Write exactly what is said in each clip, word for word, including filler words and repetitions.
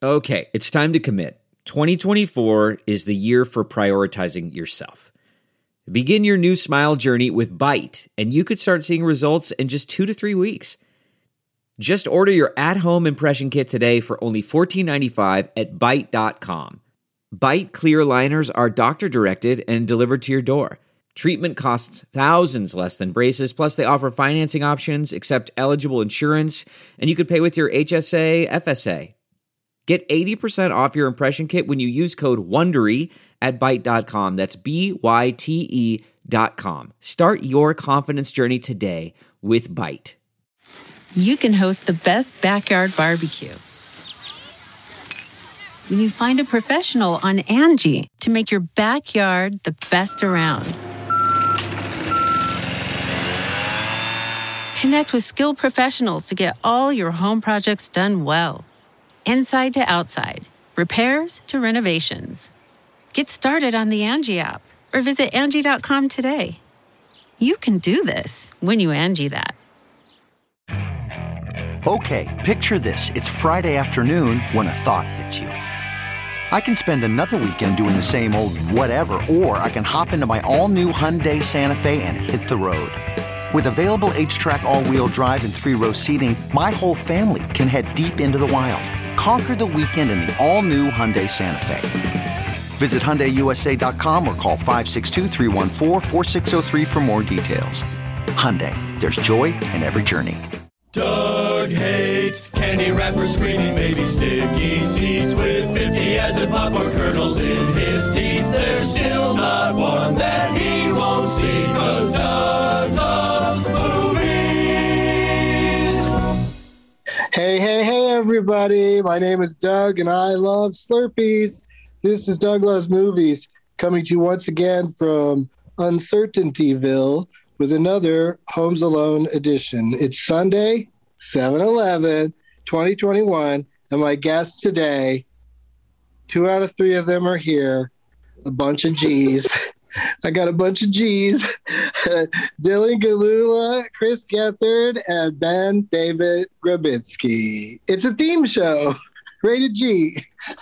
Okay, it's time to commit. twenty twenty-four is the year for prioritizing yourself. Begin your new smile journey with Byte, and you could start seeing results in just two to three weeks. Just order your at-home impression kit today for only fourteen ninety-five at byte dot com. Byte clear aligners are doctor-directed and delivered to your door. Treatment costs thousands less than braces, plus they offer financing options, accept eligible insurance, and you could pay with your H S A, F S A. Get eighty percent off your impression kit when you use code WONDERY at byte dot com. That's B Y T E dot com. Start your confidence journey today with Byte. You can host the best backyard barbecue when you find a professional on Angie to make your backyard the best around. Connect with skilled professionals to get all your home projects done well. Inside to outside, repairs to renovations. Get started on the Angie app or visit Angie dot com today. You can do this when you Angie that. Okay, picture this. It's Friday afternoon when a thought hits you. I can spend another weekend doing the same old whatever, or I can hop into my all-new Hyundai Santa Fe and hit the road. With available H-Track all-wheel drive and three-row seating, my whole family can head deep into the wild. Conquer the weekend in the all-new Hyundai Santa Fe. Visit Hyundai U S A dot com or call five six two, three one four, four six zero three for more details. Hyundai, there's joy in every journey. Doug hates candy wrappers, screaming baby sticky seeds with fifty as in popcorn kernels in his teeth. There's still not one that he won't see, 'cause Doug loves movies. Hey, hey, hey, everybody. My name is Doug, and I love Slurpees. This is Doug Loves Movies, coming to you once again from Uncertaintyville with another Homes Alone edition. It's Sunday, seven eleven twenty twenty-one, and my guests today, two out of three of them are here, a bunch of G's. I got a bunch of G's. Dylan Galula, Chris Gethard, and Ben David Grabitsky. It's a theme show, rated G.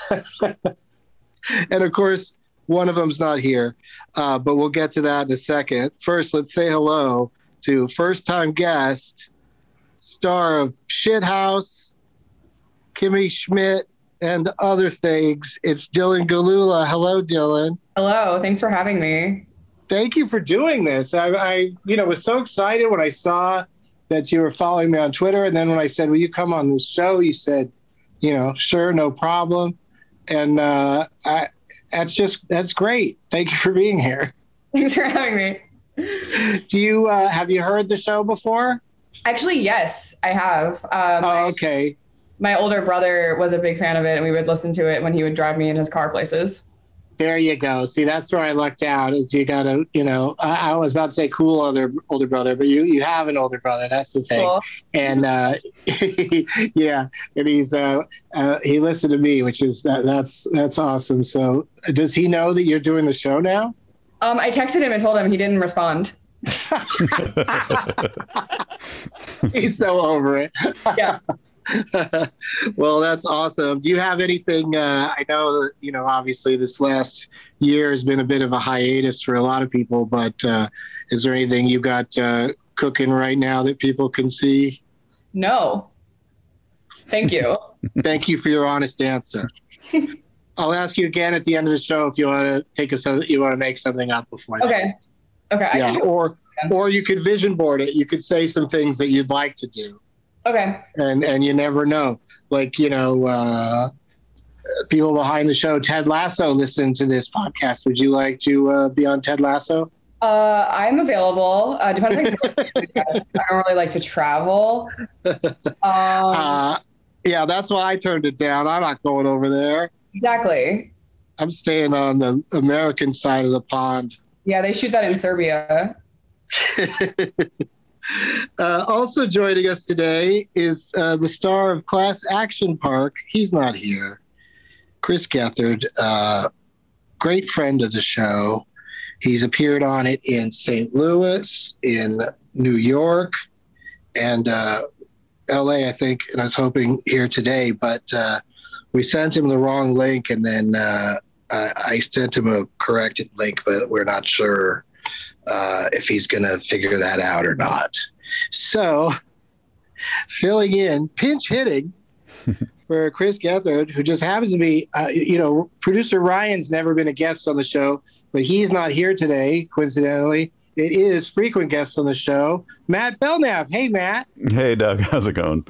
And of course, one of them's not here, uh, but we'll get to that in a second. First, let's say hello to first-time guest, star of Shithouse, Kimmy Schmidt, and other things. It's Dylan Galula. Hello, Dylan. Hello. Thanks for having me. Thank you for doing this. I, I, you know, was so excited when I saw that you were following me on Twitter, and then when I said, "Will you come on this show?" You said, "You know, sure, no problem." And uh, I, that's just that's great. Thank you for being here. Thanks for having me. Do you uh, have you heard the show before? Actually, yes, I have. Um, oh, okay. My older brother was a big fan of it, and we would listen to it when he would drive me in his car places. There you go. See, that's where I lucked out. Is you got to, you know, I, I was about to say cool other older brother, but you you have an older brother. That's the thing. Cool. And uh, yeah, and he's uh, uh, he listened to me, which is that, that's that's awesome. So, does he know that you're doing the show now? Um, I texted him and told him. He didn't respond. He's so over it. Yeah. Well, that's awesome. Do you have anything? Uh, I know that, you know, obviously this last year has been a bit of a hiatus for a lot of people, but uh, is there anything you got uh, cooking right now that people can see? No. Thank you. Thank you for your honest answer. I'll ask you again at the end of the show if you want to take us, you want to make something up before that. Okay. Okay. Yeah. Or, or you could vision board it. You could say some things that you'd like to do. Okay. And and you never know. Like, you know, uh, people behind the show, Ted Lasso, listen to this podcast. Would you like to uh, be on Ted Lasso? Uh, I'm available. Uh, depends on I don't really like to travel. Um, uh, yeah, that's why I turned it down. I'm not going over there. Exactly. I'm staying on the American side of the pond. Yeah, they shoot that in Serbia. Uh, also joining us today is uh, the star of Class Action Park. He's not here. Chris Gethard, uh, great friend of the show. He's appeared on it in Saint Louis, in New York, and uh, L A, I think, and I was hoping here today. But uh, we sent him the wrong link, and then uh, I, I sent him a corrected link, but we're not sure uh, if he's going to figure that out or not. So, filling in, pinch hitting for Chris Gethard, who just happens to be, uh, you know, producer Ryan's never been a guest on the show, but he's not here today, coincidentally. It is frequent guest on the show, Matt Belknap. Hey, Matt. Hey, Doug. How's it going?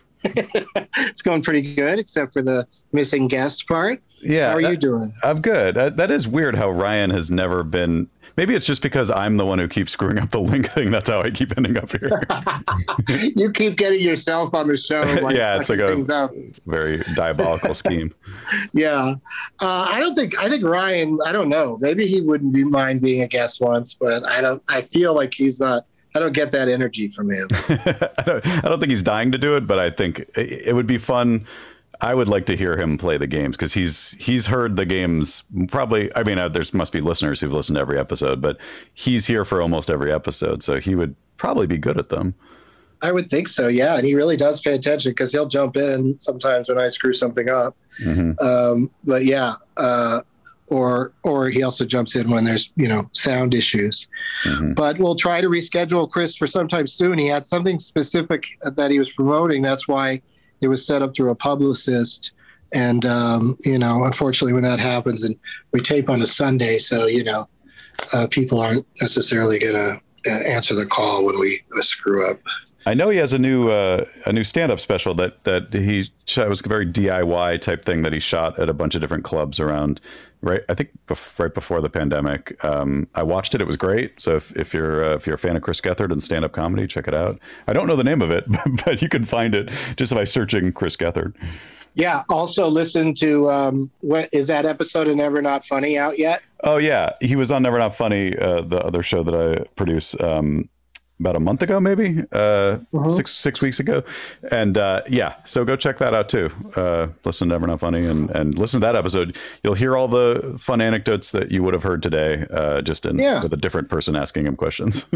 It's going pretty good, except for the missing guest part. Yeah. How are that, you doing? I'm good. That, that is weird how Ryan has never been. Maybe it's just because I'm the one who keeps screwing up the link thing. That's how I keep ending up here. You keep getting yourself on the show. Like, yeah, it's like a up. very diabolical scheme. Yeah. Uh, I don't think, I think Ryan, I don't know. Maybe he wouldn't be mind being a guest once, but I don't, I feel like he's not, I don't get that energy from him. I, don't, I don't think he's dying to do it, but I think it, it would be fun. I would like to hear him play the games because he's he's heard the games probably. I mean, uh, there's must be listeners who've listened to every episode, but he's here for almost every episode, so he would probably be good at them. I would think so, yeah. And he really does pay attention because he'll jump in sometimes when I screw something up. Mm-hmm. Um, but yeah, uh, or or he also jumps in when there's, you know, sound issues. Mm-hmm. But we'll try to reschedule Chris for sometime soon. He had something specific that he was promoting. That's why it was set up through a publicist. And, um, you know, unfortunately, when that happens, and we tape on a Sunday, so, you know, uh, people aren't necessarily going to uh, answer the call when we screw up. I know he has a new uh, a new stand-up special that that he shot. It was a very D I Y type thing that he shot at a bunch of different clubs around, right? I think bef- right before the pandemic. Um, I watched it. It was great. So if, if you're uh, if you're a fan of Chris Gethard and stand-up comedy, check it out. I don't know the name of it, but you can find it just by searching Chris Gethard. Yeah. Also, listen to um, what is that episode of Never Not Funny out yet? Oh yeah, he was on Never Not Funny, uh, the other show that I produce. Um, about a month ago, maybe uh, uh-huh. six six weeks ago. And uh, yeah, so go check that out too. Uh, listen to Never Not Funny and, and listen to that episode. You'll hear all the fun anecdotes that you would have heard today, uh, just in yeah. with a different person asking him questions.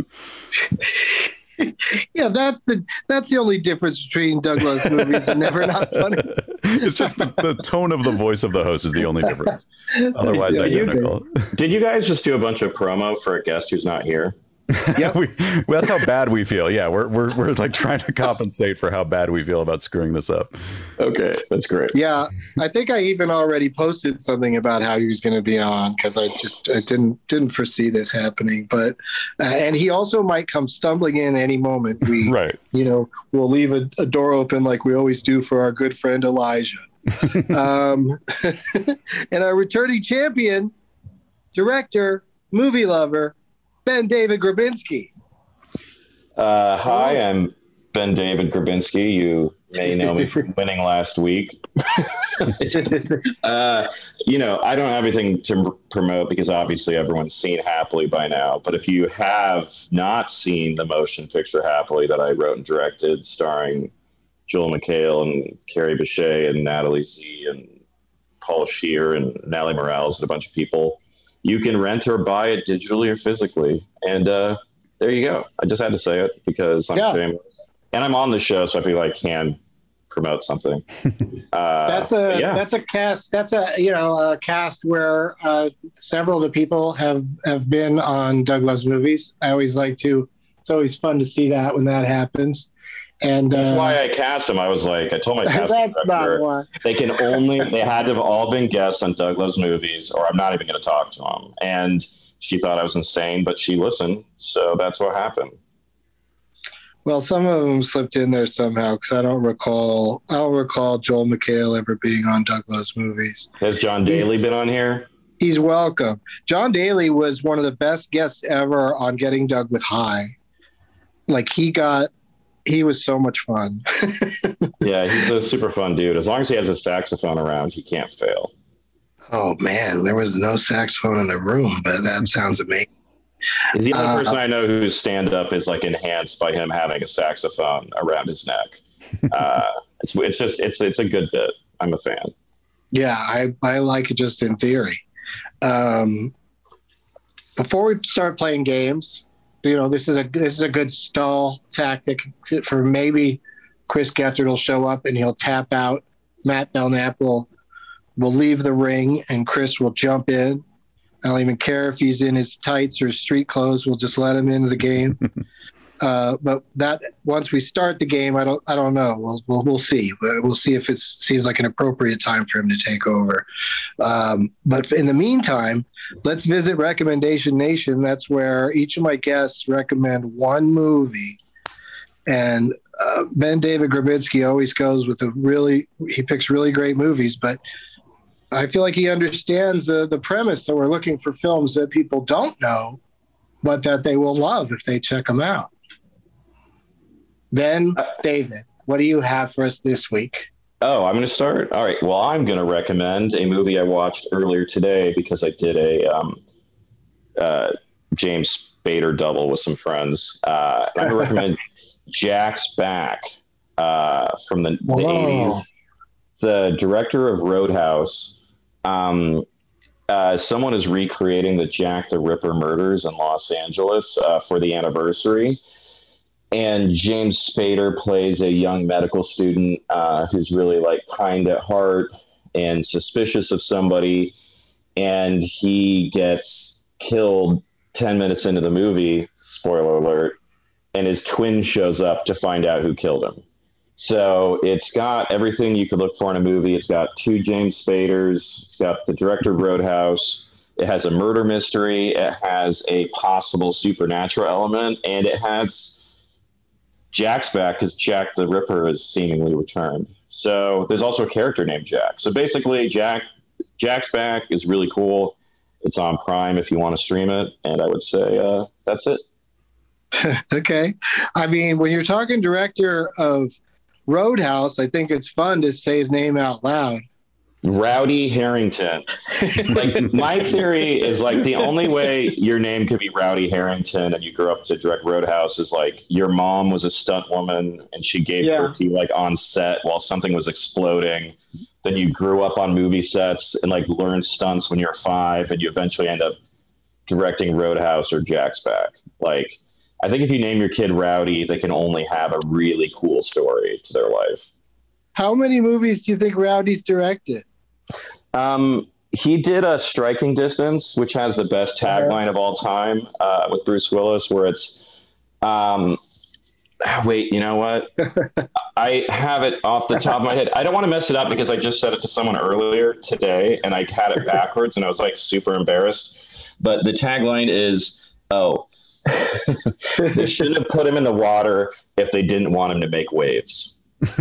Yeah, that's the that's the only difference between Doug Loves Movies and Never Not Funny. It's just the, the tone of the voice of the host is the only difference. Otherwise, yeah, identical. You, did you guys just do a bunch of promo for a guest who's not here? Yeah, we, well, that's how bad we feel. Yeah, we're we're we're like trying to compensate for how bad we feel about screwing this up. Okay, that's great. Yeah, I think I even already posted something about how he was going to be on because I just I didn't didn't foresee this happening. But uh, and he also might come stumbling in any moment. We right, you know, we'll leave a, a door open like we always do for our good friend Elijah. um, and our returning champion, director, movie lover, Ben David Grabinski. Uh, hi, I'm Ben David Grabinski. You may know me from winning last week. uh, you know, I don't have anything to promote because obviously everyone's seen Happily by now. But if you have not seen the motion picture Happily that I wrote and directed, starring Joel McHale and Carrie Bechet and Natalie Z and Paul Scheer and Natalie Morales and a bunch of people, you can rent or buy it digitally or physically. And uh, there you go. I just had to say it because I'm yeah. shameless. And I'm on the show, so I feel like I can promote something. Uh, that's a yeah. that's a cast. That's a you know a cast where uh, several of the people have have been on Doug Loves Movies. I always like to. It's always fun to see that when that happens. And that's uh, why I cast them. I was like, I told my cast that's director, not why. They can only, they had to have all been guests on Doug Loves Movies, or I'm not even going to talk to them. And she thought I was insane, but she listened. So that's what happened. Well, some of them slipped in there somehow because I don't recall. I don't recall Joel McHale ever being on Doug Loves Movies. Has John Daly he's, been on here? He's welcome. John Daly was one of the best guests ever on Getting Doug with High. Like he got. He was so much fun. Yeah, he's a super fun dude. As long as he has a saxophone around, he can't fail. Oh, man, there was no saxophone in the room, but that sounds amazing. He's the only uh, person I know whose stand-up is like enhanced by him having a saxophone around his neck. Uh, it's it's just it's it's a good bit. I'm a fan. Yeah, I, I like it just in theory. Um, before we start playing games, you know, this is a this is a good stall tactic for maybe Chris Gethard will show up and he'll tap out. Matt Belknap will will leave the ring and Chris will jump in. I don't even care if he's in his tights or his street clothes. We'll just let him into the game. uh, but that once we start the game, I don't I don't know. We'll we'll, we'll see. We'll see if it seems like an appropriate time for him to take over. Um, but in the meantime, let's visit Recommendation Nation. That's where each of my guests recommend one movie. And uh, Ben David Grabitsky always goes with a really, he picks really great movies, but I feel like he understands the, the premise that we're looking for films that people don't know, but that they will love if they check them out. Ben David, what do you have for us this week? Oh, I'm going to start. All right. Well, I'm going to recommend a movie I watched earlier today because I did a um, uh, James Spader double with some friends. Uh, I'm going to recommend Jack's Back uh, from the, the eighties. The director of Roadhouse. Um, uh, someone is recreating the Jack the Ripper murders in Los Angeles uh, for the anniversary. And James Spader plays a young medical student uh, who's really like kind at heart and suspicious of somebody. And he gets killed ten minutes into the movie, spoiler alert, and his twin shows up to find out who killed him. So it's got everything you could look for in a movie. It's got two James Spaders. It's got the director of Roadhouse. It has a murder mystery. It has a possible supernatural element. And it has Jack's back because Jack the Ripper is seemingly returned. So there's also a character named Jack. So basically, Jack Jack's Back is really cool. It's on Prime if you want to stream it. And I would say uh, that's it. Okay. I mean, when you're talking director of Roadhouse, I think it's fun to say his name out loud. Rowdy Harrington. Like, my theory is like the only way your name could be Rowdy Harrington and you grew up to direct Roadhouse is like your mom was a stunt woman and she gave Yeah. birth to you like on set while something was exploding. Then you grew up on movie sets and like learned stunts when you're five and you eventually end up directing Roadhouse or Jack's Back. Like, I think if you name your kid Rowdy, they can only have a really cool story to their life. How many movies do you think Rowdy's directed? Um, he did a Striking Distance, which has the best tagline of all time uh, with Bruce Willis, where it's, um, wait, you know what? I have it off the top of my head. I don't want to mess it up because I just said it to someone earlier today and I had it backwards and I was like super embarrassed. But the tagline is, oh, they shouldn't have put him in the water if they didn't want him to make waves.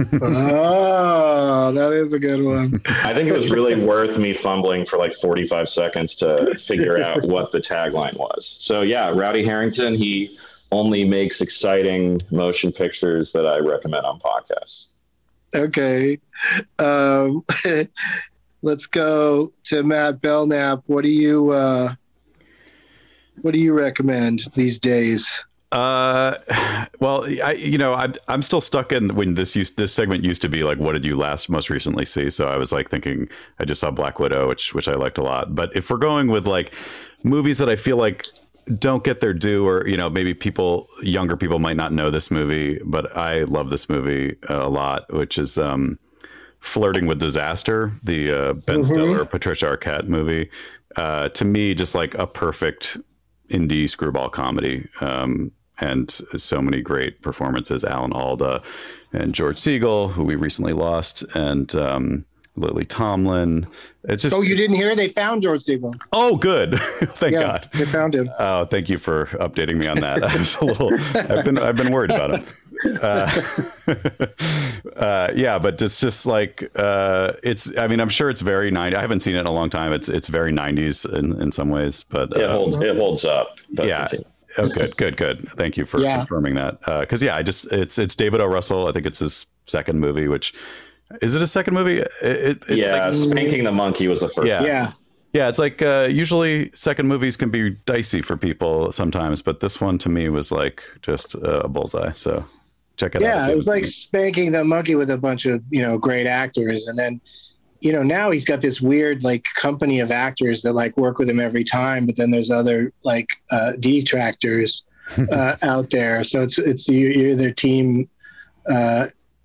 Oh, that is a good one. I think it was really worth me fumbling for like forty-five seconds to figure out what the tagline was. So yeah, Rowdy Harrington, he only makes exciting motion pictures that I recommend on podcasts. Okay. Um, let's go to Matt Belknap. What do you uh, what do you recommend these days? Uh, well, I, you know, I'm, I'm still stuck in when this used, this segment used to be like, what did you last most recently see? So I was like thinking I just saw Black Widow, which, which I liked a lot. But if we're going with like movies that I feel like don't get their due, or, you know, maybe people, younger people might not know this movie, but I love this movie a lot, which is, um, Flirting with Disaster, the, uh, Ben Mm-hmm. Stiller, Patricia Arquette movie. Uh, to me, just like a perfect indie screwball comedy. Um, and so many great performances. Alan Alda and George Segal, who we recently lost, and um, Lily Tomlin. It's just. Oh, you didn't hear? They found George Segal. Oh, good! Thank Yeah, God. they found him. Oh, thank you for updating me on that. I was a little. I've been. I've been worried about him. Uh, uh, yeah, but it's just like uh, it's. I mean, I'm sure it's very nineties. I haven't seen it in a long time. It's it's very nineties in, in some ways, but It uh, holds, it holds up. But yeah. continue. Oh, good, good, good. Thank you for Yeah. confirming that. Because yeah, I just it's it's David O. Russell. I think it's his second movie. Which is it? A second movie? It, it, it's Yeah, like, Spanking the Monkey was the first. Yeah. Yeah. yeah. It's like uh, usually second movies can be dicey for people sometimes, but this one to me was like just uh, a bullseye. So check it out. Yeah, it was like Spanking the Monkey with a bunch of, you know, great actors. And then, you know, now he's got this weird like company of actors that like work with him every time. But then there's other like uh, detractors uh, out there. So it's it's you- you're their team. Uh,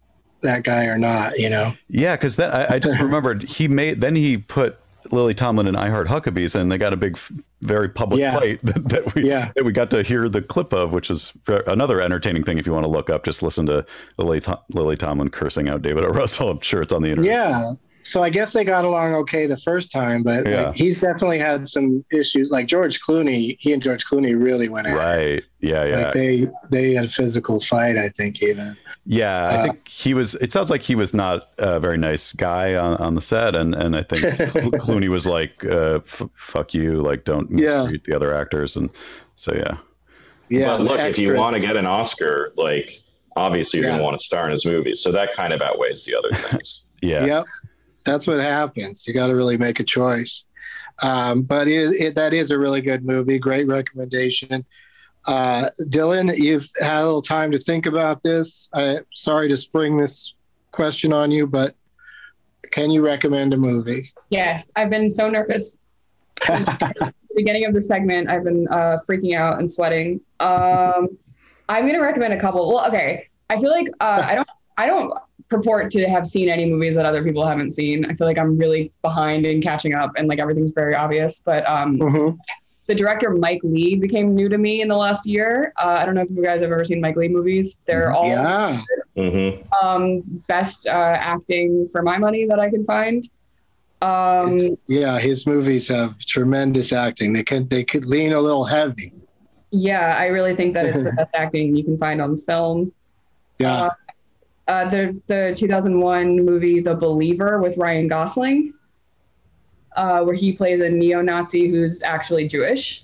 that guy or not, you know? Yeah, because then I, I just remembered he made, then he put Lily Tomlin and I Heart Huckabees, and they got a big, very public Yeah. fight that, that we Yeah. that we got to hear the clip of, which is another entertaining thing. If you want to look up, just listen to Lily, Tom, Lily Tomlin cursing out David O. Russell. I'm sure it's on the internet. Yeah. So I guess they got along okay the first time, but Yeah. like, he's definitely had some issues. Like George Clooney, he and George Clooney really went at it. Right. Yeah. Yeah. Like they they had a physical fight, I think, even. Yeah, I Uh, think he was. It sounds like he was not a very nice guy on, on the set, and and I think Clo- Clooney was like, uh, f- "Fuck you," like don't Yeah. mistreat the other actors, and so yeah. Yeah. But look, the if you extras- want to get an Oscar, like obviously you're Yeah. going to want to star in his movies. So that kind of outweighs the other things. Yeah. Yep. That's what happens. You got to really make a choice. Um, but it, it, that is a really good movie. Great recommendation. Uh, Dylan, you've had a little time to think about this. I, sorry to spring this question on you, but can you recommend a movie? Yes, I've been so nervous. At the beginning of the segment, I've been uh, freaking out and sweating. Um, I'm going to recommend a couple. Well, okay. I feel like uh, I don't. I don't purport to have seen any movies that other people haven't seen. I feel like I'm really behind in catching up, and like everything's very obvious. But um, Mm-hmm. the director Mike Leigh became new to me in the last year. Uh, I don't know if you guys have ever seen Mike Leigh movies. They're all Yeah. Mm-hmm. um, best uh, acting for my money that I can find. Um, It's- yeah, his movies have tremendous acting. They can they could lean a little heavy. yeah, I really think that it's the best acting you can find on film. Yeah. Uh, uh, the the two thousand one movie The Believer with Ryan Gosling, uh, where he plays a neo-Nazi who's actually Jewish.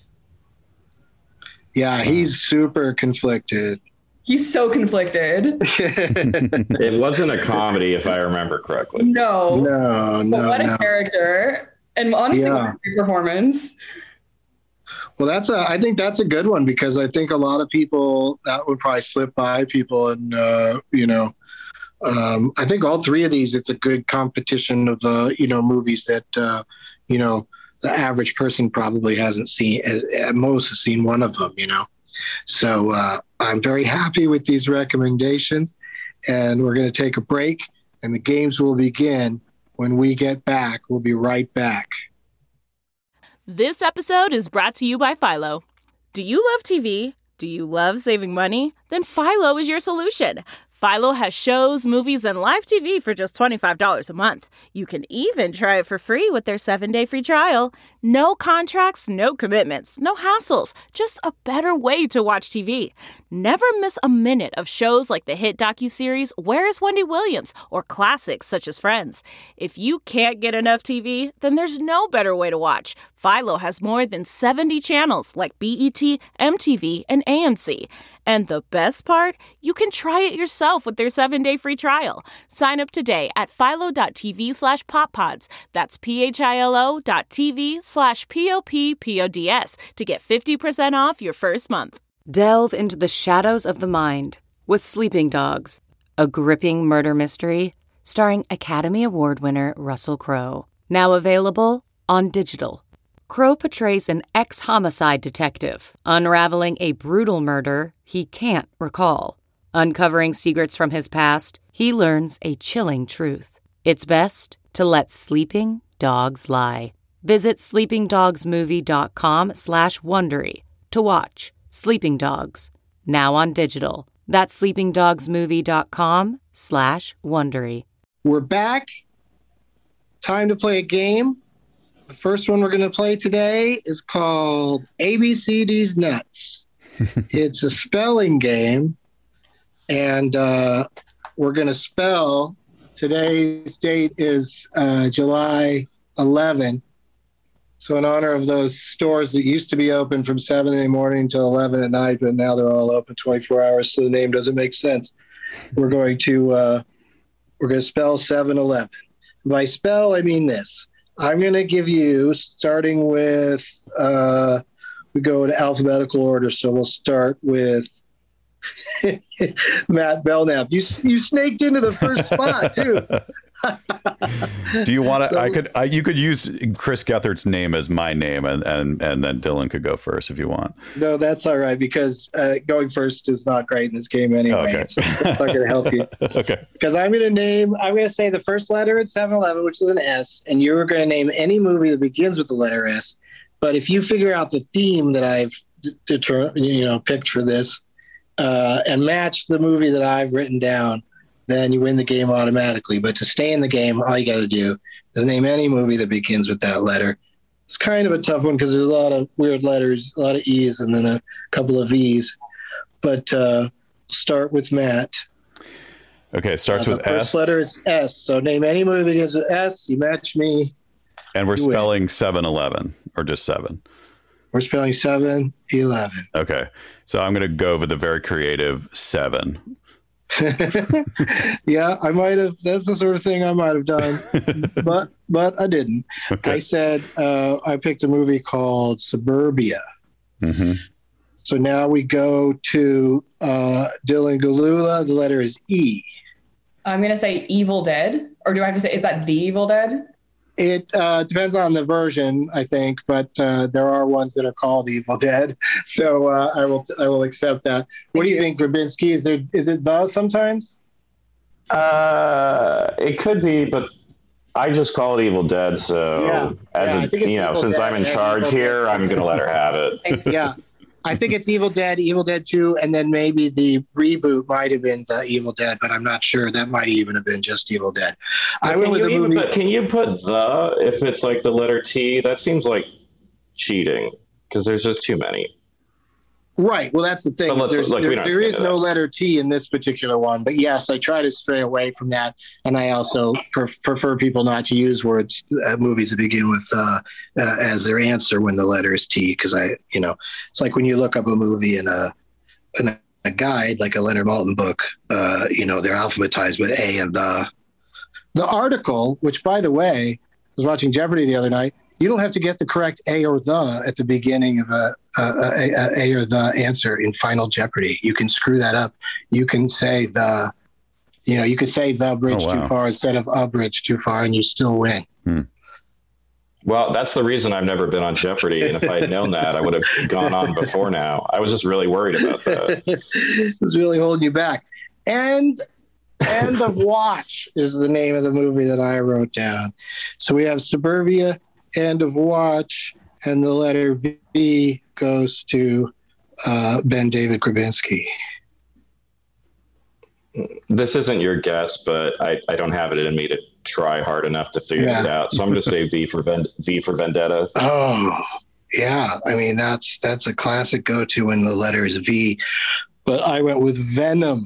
Yeah, he's super conflicted. He's so conflicted. It wasn't a comedy, if I remember correctly. No, No, but no, what a no. character! And honestly, Yeah. what a great performance. Well, that's a. I think that's a good one because I think a lot of people that would probably slip by people, and uh, you know, um, I think all three of these. It's a good competition of uh, you know movies that uh, you know the average person probably hasn't seen. As at most has seen one of them. You know, so uh, I'm very happy with these recommendations, and we're going to take a break, and the games will begin when we get back. We'll be right back. This episode is brought to you by Philo. Do you love T V? Do you love saving money? Then Philo is your solution. Philo has shows, movies, and live T V for just twenty-five dollars a month. You can even try it for free with their seven-day free trial. No contracts, no commitments, no hassles. Just a better way to watch T V. Never miss a minute of shows like the hit docuseries Where is Wendy Williams? Or classics such as Friends. If you can't get enough T V, then there's no better way to watch. Philo has more than seventy channels like B E T, M T V, and A M C. And the best part? You can try it yourself with their seven-day free trial. Sign up today at philo.tv slash poppods. That's P-H-I-L-O dot TV slash P-O-P-P-O-D-S to get fifty percent off your first month. Delve into the shadows of the mind with Sleeping Dogs, a gripping murder mystery starring Academy Award winner Russell Crowe. Now available on digital. Crowe portrays an ex-homicide detective, unraveling a brutal murder he can't recall. Uncovering secrets from his past, he learns a chilling truth. It's best to let sleeping dogs lie. Visit sleepingdogsmovie.com slash Wondery to watch Sleeping Dogs, now on digital. That's sleepingdogsmovie.com slash Wondery. We're back. Time to play a game. The first one we're going to play today is called A B C D's Nuts. It's a spelling game, and uh, we're going to spell. Today's date is uh, July eleventh. So in honor of those stores that used to be open from seven in the morning till eleven at night, but now they're all open twenty-four hours, so the name doesn't make sense. We're going to uh, we're going to spell seven eleven. By spell, I mean this. I'm going to give you, starting with, uh, we go in alphabetical order, so we'll start with Matt Belknap. You you snaked into the first spot, too. Do you want to? I could. I, you could use Chris Gethard's name as my name, and and and then Dylan could go first if you want. No, that's all right because uh, going first is not great in this game anyway. Okay. So it's not going to help you. Okay. Because I'm going to name. I'm going to say the first letter in seven eleven, which is an S, and you're going to name any movie that begins with the letter S. But if you figure out the theme that I've d- deter- you know picked for this, uh, and match the movie that I've written down, then you win the game automatically. But to stay in the game, all you got to do is name any movie that begins with that letter. It's kind of a tough one because there's a lot of weird letters, a lot of E's, and then a couple of V's. But uh, start with Matt. Okay, starts uh, with the first S. letter is S. So name any movie that begins with S. You match me. And we're You win. spelling seven eleven or just seven. We're spelling seven eleven. Okay, so I'm going to go with the very creative seven. Yeah, I might have. That's the sort of thing I might have done, but but I didn't. Okay. I said uh, I picked a movie called Suburbia. Mm-hmm. So now we go to uh, Dylan Galula. The letter is E. I'm gonna say Evil Dead, or do I have to say is that The Evil Dead? It uh, depends on the version, I think, but uh, there are ones that are called Evil Dead. So uh, I will I will accept that. What do you think, Grabinski? Is there is it the sometimes? Uh, it could be, but I just call it Evil Dead. So, Yeah. as Yeah, I a, think it's you know, Evil since Dead, I'm in yeah, charge Evil here, Dead. I'm going to let her have it. Yeah, I think it's Evil Dead, Evil Dead two, and then maybe the reboot might have been the Evil Dead, but I'm not sure. That might even have been just Evil Dead. I Can went with you the even movie. put, can you put the if it's like the letter T? That seems like cheating because there's just too many. Right. Well, that's the thing. But let's- There's, like, we there don't there get is into no that. letter T in this particular one, but yes, I try to stray away from that, and I also pref- prefer people not to use words, uh, movies that begin with uh, uh, as their answer when the letter is T, because I, you know, it's like when you look up a movie in a in a guide, like a Leonard Maltin book, uh, you know, they're alphabetized with A and the. The article, which by the way, I was watching Jeopardy the other night. You don't have to get the correct A or the at the beginning of a, a, a, a, a or the answer in Final Jeopardy. You can screw that up. You can say the, you know, you could say the bridge Oh, wow. too far instead of a bridge too far, and you still win. Well, that's the reason I've never been on Jeopardy. And if I had known that, I would have gone on before now. I was just really worried about that. It's really holding you back. And End of Watch is the name of the movie that I wrote down. So we have Suburbia, End of Watch, and the letter V goes to uh, Ben David Grabinski. This isn't your guess, but I, I don't have it in me to try hard enough to figure Yeah. this out. So I'm going to say V for Ven- V for Vendetta. Oh, yeah. I mean, that's that's a classic go-to when the letter is V. But I went with Venom.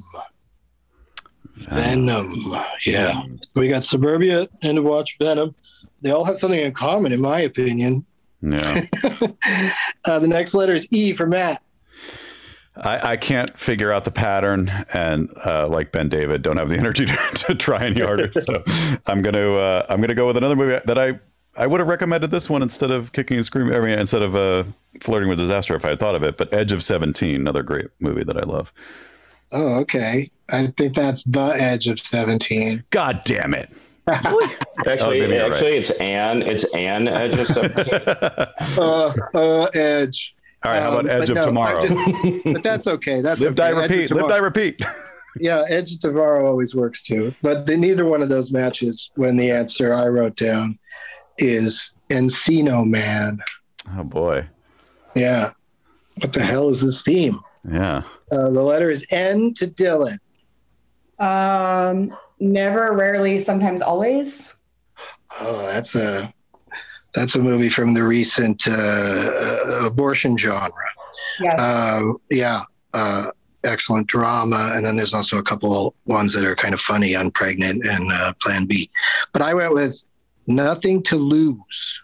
Venom. Yeah. We got Suburbia, End of Watch, Venom. They all have something in common, in my opinion. Yeah. uh, the next letter is E for Matt. I, I can't figure out the pattern, and uh, like Ben David, don't have the energy to, to try any harder. So I'm gonna uh, I'm gonna go with another movie that I I would have recommended this one instead of Kicking and Screaming. I mean, instead of uh, Flirting with Disaster, if I had thought of it. But Edge of seventeen, another great movie that I love. Oh, okay. I think that's The Edge of seventeen. God damn it! Actually, Oh, maybe you're actually, right. it's Anne. It's Anne Edge of seventeen. Uh, uh, Edge. All right, how about Um, Edge but of no, Tomorrow? I just- but that's okay. That's Live, die, okay. Edge of repeat. Live, Tomorrow. die, repeat. Yeah, Edge of Tomorrow always works too. But the, neither one of those matches when the answer I wrote down is Encino Man. Oh boy. Yeah. What the hell is this theme? Yeah. Uh, the letter is N to Dylan. Um, never, rarely, sometimes, always. Oh, that's a that's a movie from the recent uh, uh, abortion genre. Yes. Um, yeah, uh, excellent drama, and then there's also a couple ones that are kind of funny on Pregnant and uh, Plan B. But I went with Nothing to Lose.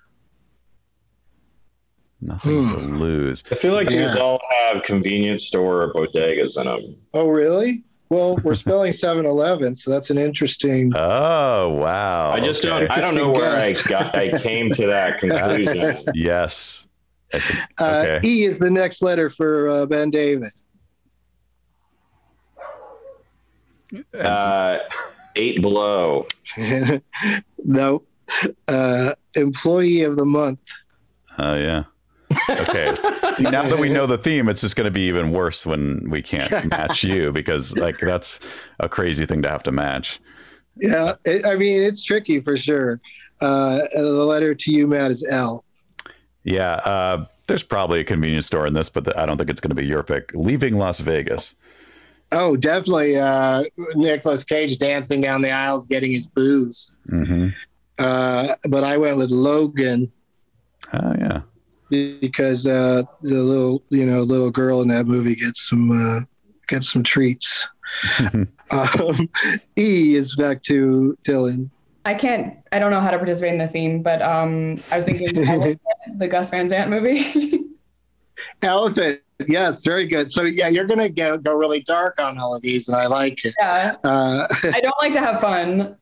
Nothing Hmm. to lose. I feel like Yeah. these all have convenience store or bodegas in them. Oh, really? Well, we're spelling seven eleven, so that's an interesting. Oh wow. I just Okay. don't. I don't know where I Interesting got. I came to that conclusion. Yes. Yes. I think- Uh, okay. E is the next letter for uh, Ben David. Uh, Eight Below. No. Uh, employee of the month. Oh, uh, yeah. Okay. See, now that we know the theme, it's just going to be even worse when we can't match you, because like that's a crazy thing to have to match. Yeah, it, I mean, it's tricky for sure. Uh, the letter to you, Matt, is L. Yeah, uh, there's probably a convenience store in this, but I don't think it's going to be your pick. Leaving Las Vegas. Oh, definitely. Uh, Nicolas Cage dancing down the aisles, getting his booze. Mm-hmm. Uh, but I went with Logan. Oh, yeah. Because uh, the little, you know, little girl in that movie gets some uh, gets some treats. um, E is back to Dylan. I can't. I don't know how to participate in the theme, but um, I was thinking Elephant, the Gus Van Sant movie. Elephant, yes, very good. So yeah, you're gonna go go really dark on all of these, and I like it. Yeah, uh, I don't like to have fun.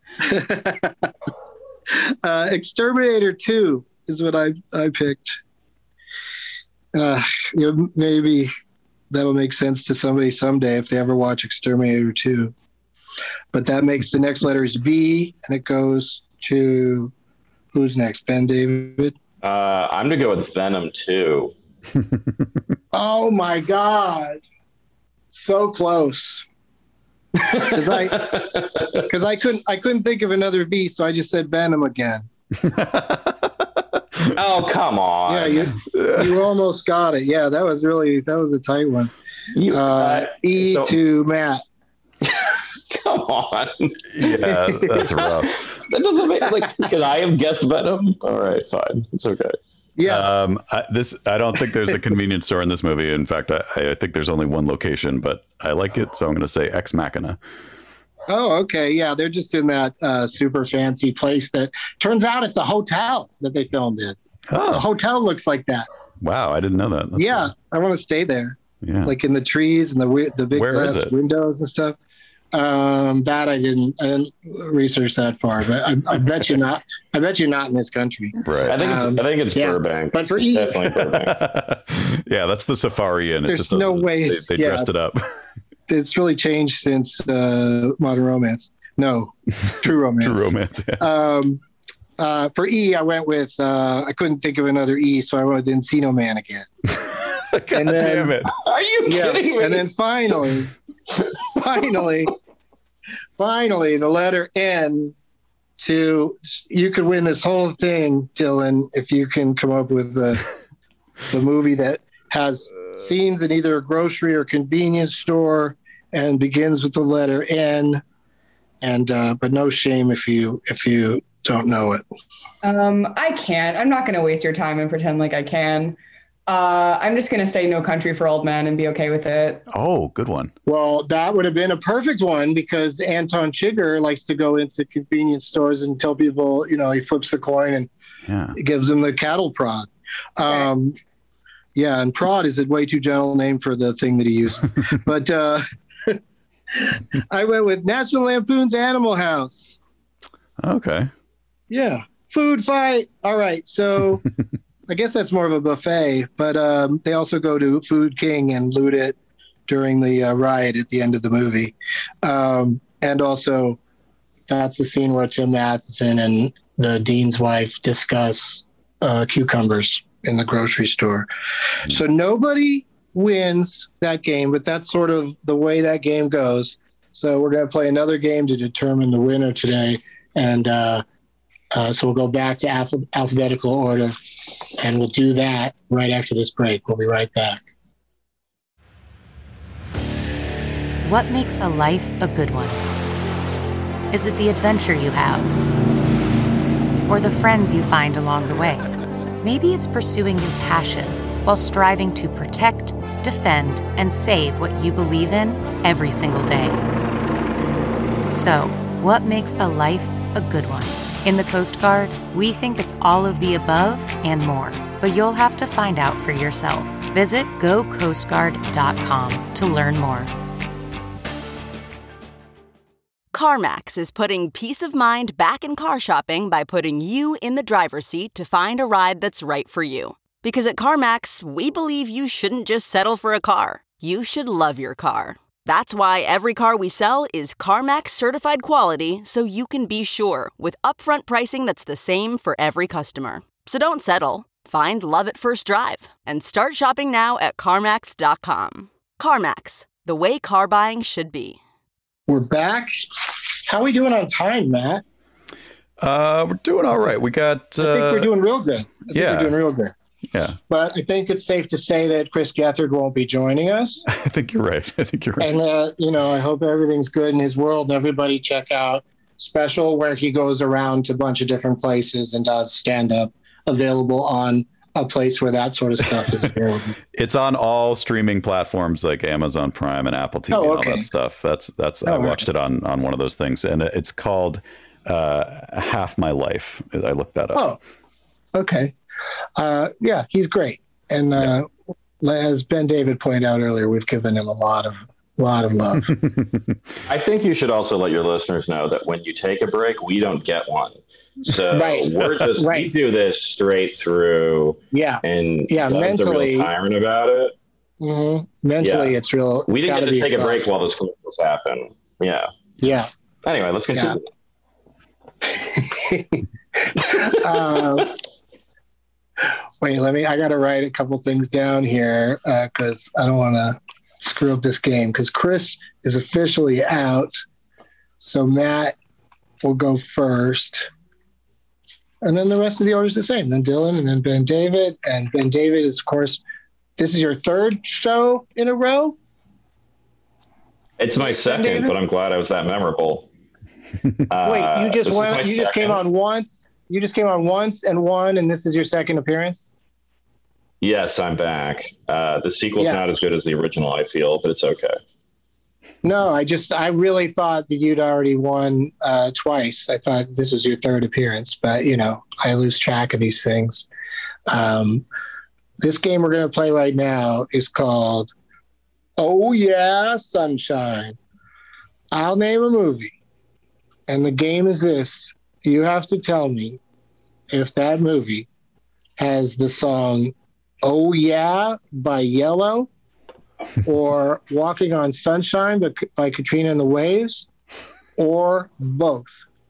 uh, Exterminator two is what I I picked. Uh, you know, maybe that'll make sense to somebody someday if they ever watch Exterminator two. But that makes the next letter is V, and it goes to who's next? Ben David? Uh, I'm going to go with Venom two. Oh, my God. So close. Because I, cause I, couldn't, I couldn't think of another V, so I just said Venom again. Oh, come on. Yeah, you, you almost got it. Yeah, that was really, that was a tight one. You, uh, uh, E so, to Matt. Come on. Yeah, that's rough. That doesn't make, like, because I have guessed Venom. All right, fine. It's okay. Yeah. Um, I, this, I don't think there's a convenience store in this movie. In fact, I, I think there's only one location, but I like it. So I'm going to say Ex Machina. Oh, okay. Yeah, they're just in that uh, super fancy place that turns out it's a hotel that they filmed in. Oh. The hotel looks like that. Wow, I didn't know that. That's yeah, cool. I want to stay there. Yeah, like in the trees and the the big Where glass is it? windows and stuff. Um, that I didn't I didn't research that far, but I, I bet you not. I bet you're not in this country. Right. I think it's, Um, I think it's yeah. Burbank. But for E, Definitely Burbank. Yeah, that's the Safari Inn. It There's just no doesn't- way- They, they yeah. dressed it up. it's really changed since uh, Modern Romance. No, True Romance. True Romance. Yeah. Um, uh, for E, I went with, uh, I couldn't think of another E, so I went with Encino Man again. God and then- damn it. Are you Yeah, kidding me? and then finally, finally, finally, the letter N to, you could win this whole thing, Dylan, if you can come up with the, the movie that has scenes in either a grocery or convenience store and begins with the letter N. And uh, but no shame if you if you don't know it. Um, I can't. I'm not going to waste your time and pretend like I can. Uh, I'm just going to say No Country for Old Men and be okay with it. Oh, good one. Well, that would have been a perfect one because Anton Chigurh likes to go into convenience stores and tell people, you know, he flips the coin and Yeah. gives them the cattle prod. Um, yeah, and prod is a way too gentle name for the thing that he uses. But uh, I went with National Lampoon's Animal House. Okay. Yeah. Food fight. All right. So I guess that's more of a buffet, but um, they also go to Food King and loot it during the uh, riot at the end of the movie. Um, and also, that's the scene where Tim Matheson and the dean's wife discuss uh, cucumbers in the grocery store. Mm-hmm. So nobody wins that game, but that's sort of the way that game goes. So we're going to play another game to determine the winner today. And uh, uh, so we'll go back to alph- alphabetical order, and we'll do that right after this break. We'll be right back. What makes a life a good one? Is it the adventure you have? Or the friends you find along the way? Maybe it's pursuing your passion while striving to protect, defend, and save what you believe in every single day. So, what makes a life a good one? In the Coast Guard, we think it's all of the above and more, but you'll have to find out for yourself. Visit go coast guard dot com to learn more. CarMax is putting peace of mind back in car shopping by putting you in the driver's seat to find a ride that's right for you. Because at CarMax, we believe you shouldn't just settle for a car. You should love your car. That's why every car we sell is CarMax certified quality, so you can be sure with upfront pricing that's the same for every customer. So don't settle. Find love at first drive and start shopping now at CarMax dot com. CarMax, the way car buying should be. We're back. How are we doing on time, Matt? Uh, we're doing all right. We got. Uh, I think we're doing real good. I think yeah. we're doing real good. Yeah. But I think it's safe to say that Chris Gethard won't be joining us. I think you're right. I think you're right. And, uh, you know, I hope everything's good in his world. And everybody check out Special, where he goes around to a bunch of different places and does stand-up, available on a place where that sort of stuff is available. It's on all streaming platforms like Amazon Prime and Apple T V oh, okay. and all that stuff. That's that's oh, I watched right. it on on one of those things, and it's called uh, Half My Life. I looked that up. Oh, okay. Uh, yeah, he's great. And uh, yeah. as Ben David pointed out earlier, we've given him a lot of lot of love. I think you should also let your listeners know that when you take a break, we don't get one. So right. we're just right. we do this straight through. Yeah. And yeah, Doug's mentally, a real tyrant about it. Mm-hmm. Mentally, yeah. it's real. It's we didn't get to take exhausting. a break while those commercials happen. Yeah. Yeah. Anyway, let's continue. Yeah. um, wait, let me. I got to write a couple things down here because uh, I don't want to screw up this game. Because Chris is officially out, so Matt will go first. And then the rest of the order is the same. Then Dylan, and then Ben David. And Ben David is, of course, this is your third show in a row? It's my second, but I'm glad I was that memorable. Uh, Wait, you just went, you second. just came on once? You just came on once and won, and this is your second appearance? Yes, I'm back. Uh, the sequel's yeah. not as good as the original, I feel, but it's okay. No, I just, I really thought that you'd already won uh, twice. I thought this was your third appearance, but, you know, I lose track of these things. Um, this game we're going to play right now is called Oh Yeah, Sunshine. I'll name a movie. And the game is this. You have to tell me if that movie has the song Oh Yeah by Yellow, or Walking on Sunshine by, by Katrina and the Waves, or both.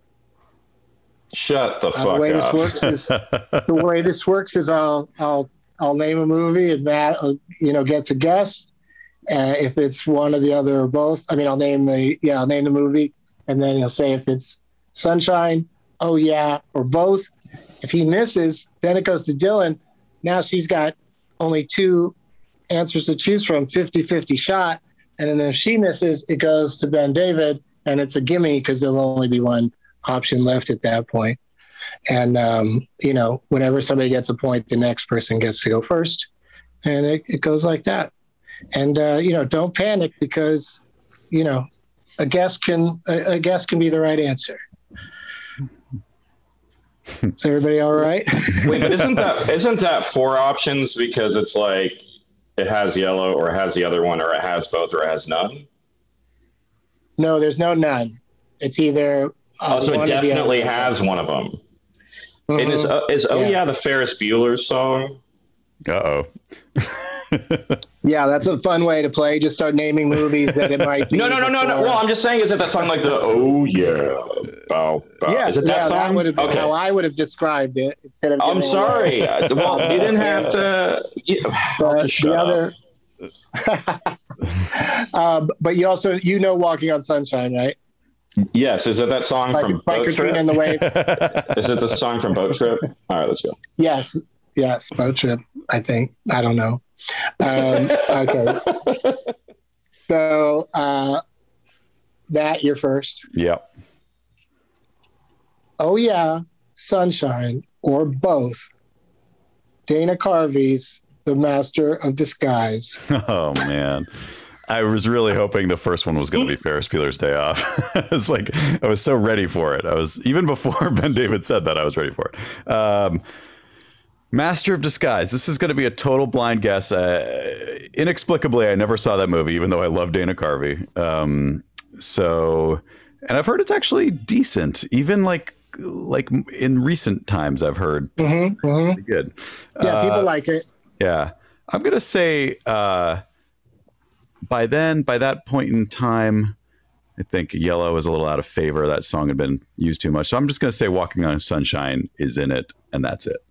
Shut the uh, fuck the way up. This works is, the way this works is I'll I'll I'll name a movie and Matt will, you know, gets a guess. Uh, if it's one or the other or both, I mean, I'll name the yeah I'll name the movie, and then he'll say if it's Sunshine, Oh Yeah, or both. If he misses, then it goes to Dylan. Now she's got only two answers to choose from, fifty-fifty shot. And then if she misses, it goes to Ben David, and it's a gimme because there'll only be one option left at that point. And, um, you know, whenever somebody gets a point, the next person gets to go first. And it, it goes like that. And, uh, you know, don't panic because, you know, a guess can a, a guess can be the right answer. Is everybody all right? Wait, but isn't that isn't that four options because it's like it has yellow or it has the other one or it has both or it has none? No, there's no none. It's either uh, oh, so one it definitely or the other. has one of them. Mm-hmm. And is uh, is oh yeah. yeah the Ferris Bueller song? Uh oh. Yeah, that's a fun way to play. Just start naming movies that it might be. no, no, no, no, no. Well, I'm just saying, is it that song like the oh yeah, bow, bow? Yeah, is it that yeah, song? That would have been okay. how I would have described it instead of. I'm sorry. Well, you didn't have to. You, the, just shut the other. um, but you also you know Walking on Sunshine, right? Yes. Is it that song by, from by Boat Katrina Trip? and the Waves? Is it the song from Boat Trip? All right, let's go. Yes, yes, Boat Trip. I think I don't know. Um, okay. So, uh, Matt, you're first. Yep. Oh Yeah, Sunshine, or both. Dana Carvey's The Master of Disguise. Oh, man. I was really hoping the first one was going to be Ferris Bueller's Day Off. It's like, I was so ready for it. I was, even before Ben David said that, I was ready for it. Um, Master of Disguise. This is going to be a total blind guess. Uh, inexplicably, I never saw that movie, even though I love Dana Carvey. Um, so, and I've heard it's actually decent. Even like, like in recent times, I've heard mm-hmm, mm-hmm. pretty good. Yeah, uh, people like it. Yeah, I'm going to say uh, by then, by that point in time, I think Yellow is a little out of favor. That song had been used too much. So I'm just going to say Walking on Sunshine is in it, and that's it.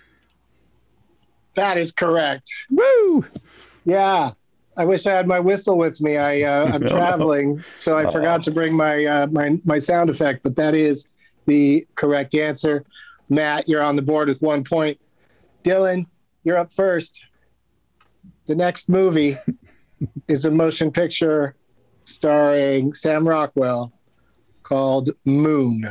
That is correct. Woo! Yeah. I wish I had my whistle with me. I, uh, I'm traveling, so I forgot to bring my, uh, my, my sound effect, but that is the correct answer. Matt, you're on the board with one point. Dylan, you're up first. The next movie is a motion picture starring Sam Rockwell called Moon.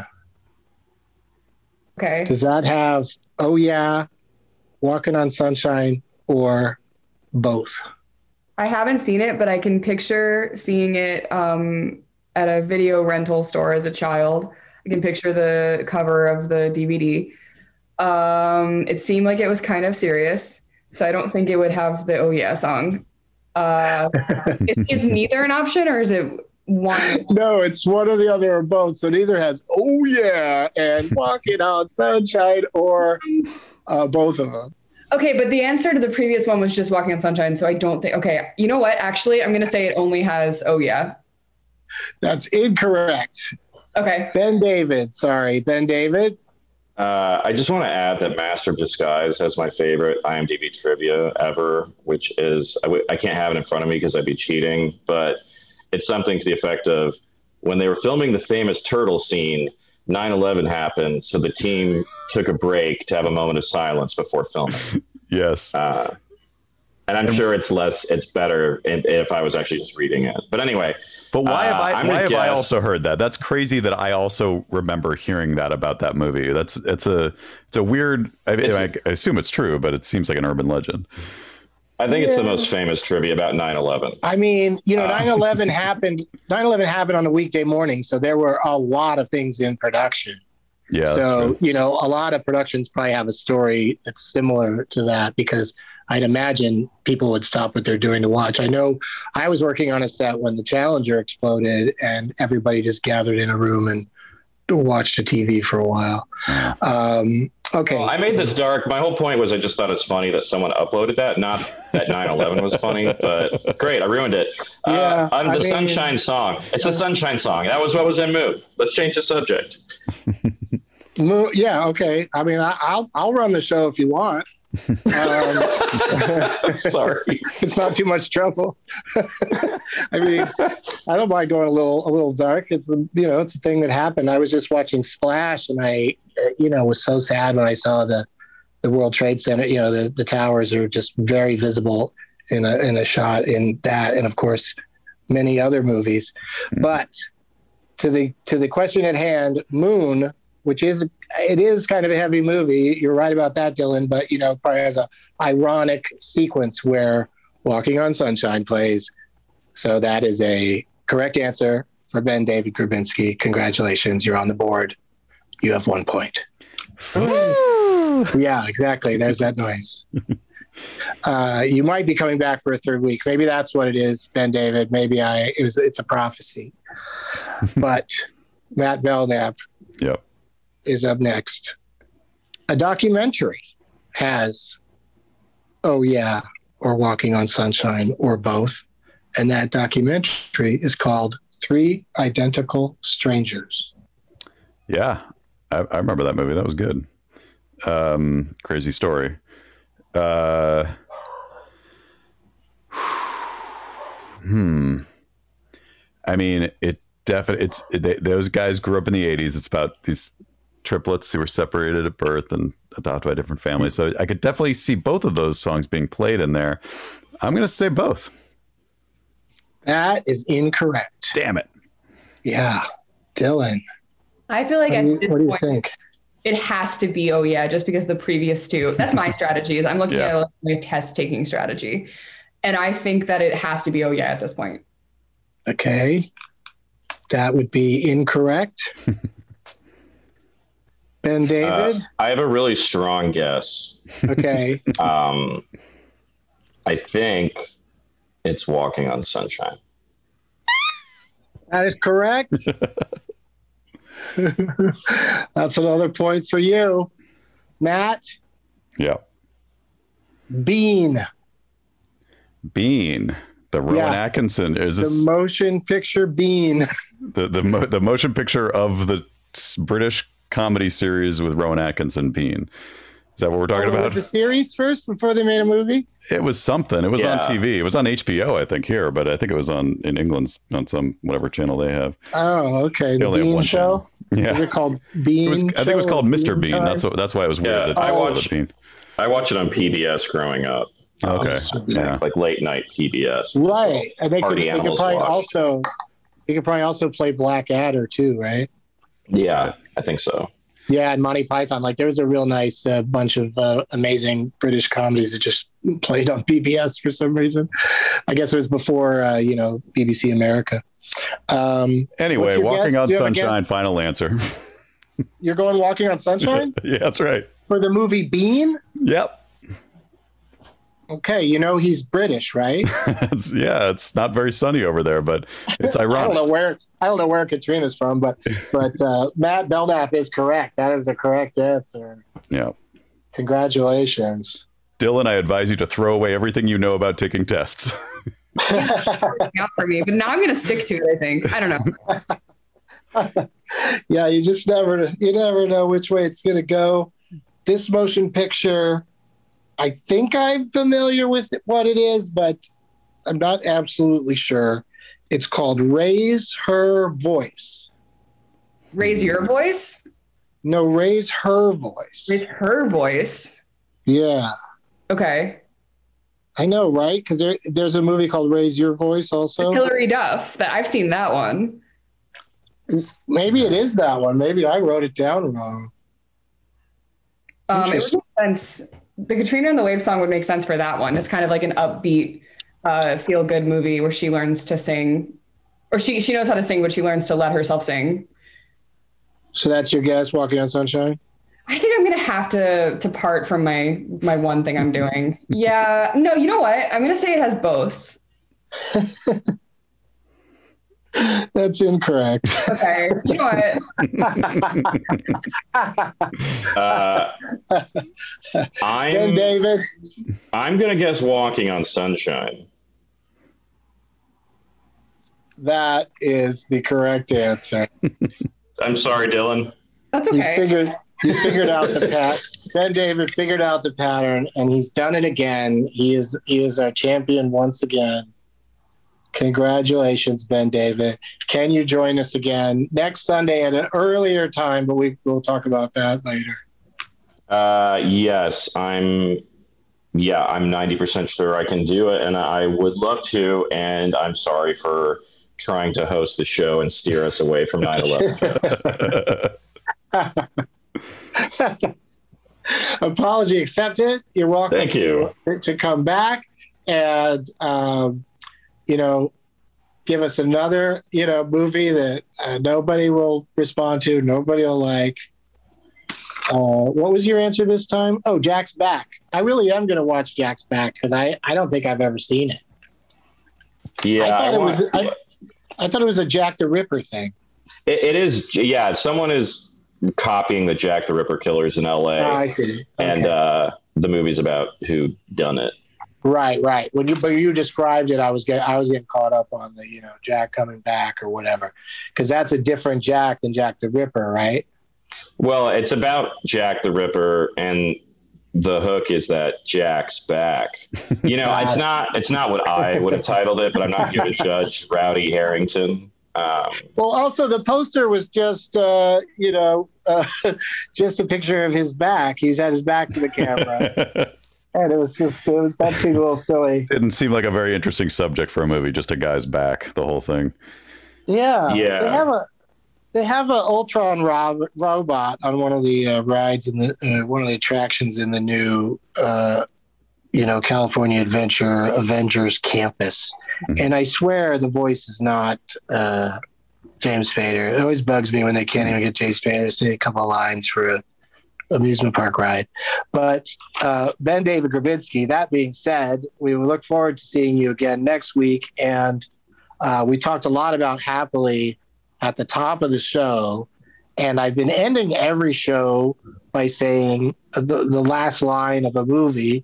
Okay. Does that have Oh Yeah, Walking on Sunshine, or both? I haven't seen it, but I can picture seeing it um, at a video rental store as a child. I can picture the cover of the D V D. Um, it seemed like it was kind of serious, so I don't think it would have the Oh Yeah song. Uh, is, is neither an option, or is it one? No, it's one or the other or both. So it either has Oh Yeah and Walking on Sunshine, or uh, both of them. Okay, but the answer to the previous one was just Walking on Sunshine, so I don't think... Okay, you know what? Actually, I'm going to say it only has Oh Yeah. That's incorrect. Okay. Ben David, sorry. Ben David? Uh, I just want to add that Master of Disguise has my favorite IMDb trivia ever, which is... I, w- I can't have it in front of me because I'd be cheating, but it's something to the effect of when they were filming the famous turtle scene, nine eleven happened, so the team took a break to have a moment of silence before filming. Yes. Uh, and I'm sure it's less, it's better if, if I was actually just reading it. But anyway. But why have uh, I, I'm why gonna have guess, I also heard that? That's crazy that I also remember hearing that about that movie. That's, it's a, it's a weird, I, I, I assume it's true, but it seems like an urban legend. I think yeah. it's the most famous trivia about nine eleven. I mean, you know, Uh, nine eleven happened, nine eleven happened on a weekday morning, so there were a lot of things in production. Yeah. So, you know, a lot of productions probably have a story that's similar to that, because I'd imagine people would stop what they're doing to watch. I know I was working on a set when the Challenger exploded, and everybody just gathered in a room and watched a T V for a while. Um, okay. Well, I made this dark. My whole point was I just thought it's funny that someone uploaded that. Not that nine eleven was funny, but great. I ruined it. Yeah, uh, on the I mean, Sunshine song. It's a Sunshine song. That was what was in Move. Let's change the subject. Mo- yeah. Okay. I mean, I, I'll, I'll run the show if you want. Um, Sorry. It's not too much trouble. I mean, I don't mind going a little, a little dark. It's, you know, it's a thing that happened. I was just watching Splash, and I, you know, was so sad when I saw the, the World Trade Center. You know, the, the towers are just very visible in a in a shot in that, and of course, many other movies. But to the to the question at hand, Moon, which is it is kind of a heavy movie. You're right about that, Dylan. But you know, probably has a ironic sequence where Walking on Sunshine plays. So that is a correct answer for Ben David Grabinski. Congratulations, you're on the board. You have one point. Yeah, exactly. There's that noise. Uh, you might be coming back for a third week. Maybe that's what it is, Ben David. Maybe I it was it's a prophecy. But Matt Belknap. Yep. Is up next. A documentary has Oh Yeah, or Walking on Sunshine, or both. And that documentary is called Three Identical Strangers. Yeah, I, I remember that movie. That was good. Um, crazy story. Uh, hmm. I mean, it definitely, it's, it, those guys grew up in the eighties. It's about these triplets who were separated at birth and adopted by different families. So I could definitely see both of those songs being played in there. I'm going to say both. That is incorrect. Damn it. Yeah. Dylan. I feel like what at do you, this what do you point, think? it has to be Oh Yeah, just because the previous two. That's my strategy. Is I'm looking Yeah. at a, a test taking strategy, and I think that it has to be Oh Yeah at this point. Okay. That would be incorrect. Ben David? Uh, I have a really strong guess. Okay. Um, I think it's Walking on Sunshine. That is correct. That's another point for you. Matt? Yeah. Bean. Bean. The Rowan Yeah. Atkinson is The this motion picture Bean. the the, mo- the motion picture of the s- British comedy series with Rowan Atkinson, Bean. Is that what we're talking Oh, about? was the series first before they made a movie? It was something. It was Yeah. on T V. It was on H B O, I think, here, but I think it was on in England on some whatever channel they have. Oh, okay. They The only have Bean one Show. channel. Yeah. Is it called Bean? It was, I think it was Show called or Mister Bean. Time? That's what, that's why it was weird. Yeah, that they I called it watched- Bean. I watched it on P B S growing up. Okay. Um, Yeah. Like late night P B S. Right, and they could, Party they could Animals probably watched. also they could probably also play Blackadder too, right? Yeah, I think so. Yeah, and Monty Python. Like there was a real nice uh, bunch of uh, amazing British comedies that just played on P B S for some reason. I guess it was before uh, you know B B C America. Um, Anyway, what's your Walking guess? on Do you have a Sunshine, guess? final answer. You're going Walking on Sunshine Yeah, that's right. for the movie Bean. Yep. Okay, you know he's British, right? It's, yeah, it's not very sunny over there, but it's I don't ironic. know where I don't know where Katrina's from, but but uh, Matt Belknap is correct. That is the correct answer. Yeah. Congratulations. Dylan, I advise you to throw away everything you know about taking tests. Out for me, but now I'm gonna stick to it. I think. I don't know. Yeah, you just never you never know which way it's going to go. This motion picture, I think I'm familiar with what it is, but I'm not absolutely sure. It's called Raise Her Voice. Raise your voice. No, Raise Her Voice. Raise her voice. Yeah, Okay. I know, right? Because there, there's a movie called Raise Your Voice also. Hillary Duff. That I've seen that one. Maybe it is that one. Maybe I wrote it down wrong. Um, it would Interesting. make sense. The Katrina and the Waves song would make sense for that one. It's kind of like an upbeat, uh, feel good movie where she learns to sing, or she she knows how to sing, but she learns to let herself sing. So that's your guess, Walking on Sunshine? I think I'm gonna have to to part from my my one thing I'm doing. Yeah, no, you know what? I'm gonna say it has both. That's incorrect. Okay, you know what? Uh, Ben I'm David. I'm gonna guess Walking on Sunshine. That is the correct answer. I'm sorry, Dylan. That's You okay. figured you figured out the pat. Ben David figured out the pattern, and he's done it again. He is he is our champion once again. Congratulations, Ben David. Can you join us again next Sunday at an earlier time? But we will talk about that later. Uh, yes, I'm. Yeah, I'm ninety percent sure I can do it, and I would love to. And I'm sorry for trying to host the show and steer us away from nine eleven. Apology accepted. You're welcome. Thank you. To, to come back and um, you know give us another you know movie that uh, nobody will respond to, nobody will like. Uh, what was your answer this time? Oh, Jack's Back. I really am going to watch Jack's Back because I, I don't think I've ever seen it. Yeah, I thought I it was want- I, I thought it was a Jack the Ripper thing. It, it is. Yeah, someone is copying the Jack the Ripper killers in L A. Oh, I see. And Okay. uh, the movie's about who done it. Right, right. When you but you described it, I was getting I was getting caught up on the you know Jack coming back or whatever, because that's a different Jack than Jack the Ripper, right? Well, it's about Jack the Ripper, and the hook is that Jack's back. You know, it's not it's not what I would have titled it, but I'm not here to judge Rowdy Harrington. Um, Well, also the poster was just uh, you know uh, just a picture of his back. He's had his back to the camera, and it was just it was, that seemed a little silly. Didn't seem like a very interesting subject for a movie, just a guy's back, the whole thing. Yeah, Yeah. They have a they have a Ultron rob- robot on one of the uh, rides in the uh, one of the attractions in the new uh, you know California Adventure Avengers campus, and I swear the voice is not uh, James Spader. It always bugs me when they can't even get James Spader to say a couple of lines for a amusement park ride. But uh, Ben David Grabinski, that being said, we will look forward to seeing you again next week. And uh, we talked a lot about Happily at the top of the show. And I've been ending every show by saying the, the last line of a movie.